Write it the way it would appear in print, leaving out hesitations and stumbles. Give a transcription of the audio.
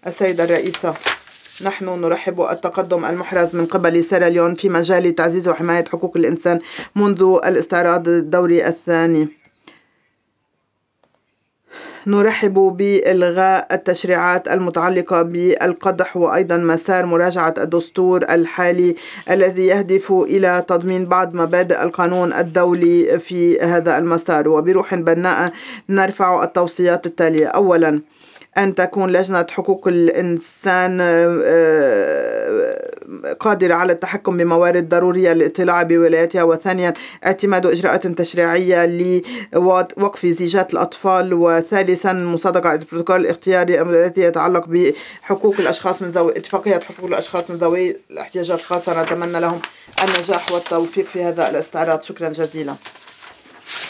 السيدة الرئيسة، نحن نرحب التقدم المحرز من قبل سيراليون في مجال تعزيز وحماية حقوق الإنسان منذ الاستعراض الدوري الثاني. نرحب بإلغاء التشريعات المتعلقة بالقدح وأيضا مسار مراجعة الدستور الحالي الذي يهدف إلى تضمين بعض مبادئ القانون الدولي في هذا المسار. وبروح بناءة نرفع التوصيات التالية: أولا، أن تكون لجنة حقوق الإنسان قادرة على التحكم بموارد ضرورية للاطلاع بولاياتها. وثانيا، اعتماد إجراءات تشريعية لوقف زيجات الأطفال. وثالثا، مصادقة على البروتوكول الاختياري الذي يتعلق بحقوق الأشخاص من ذوي اتفاقية حقوق الأشخاص من ذوي الاحتياجات الخاصة. نتمنى لهم النجاح والتوفيق في هذا الاستعراض. شكرا جزيلا.